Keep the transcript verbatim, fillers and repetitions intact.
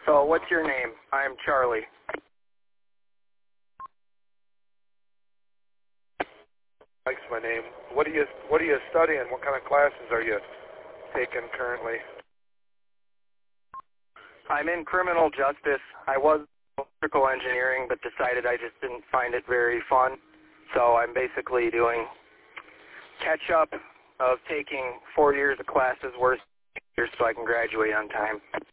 So what's your name? I'm Charlie. Mike's my name. What are you What are you studying? What kind of classes are you taking currently? I'm in criminal justice. I was electrical engineering, but decided I just didn't find it very fun. So I'm basically doing catch-up of taking four years of classes worth so I can graduate on time.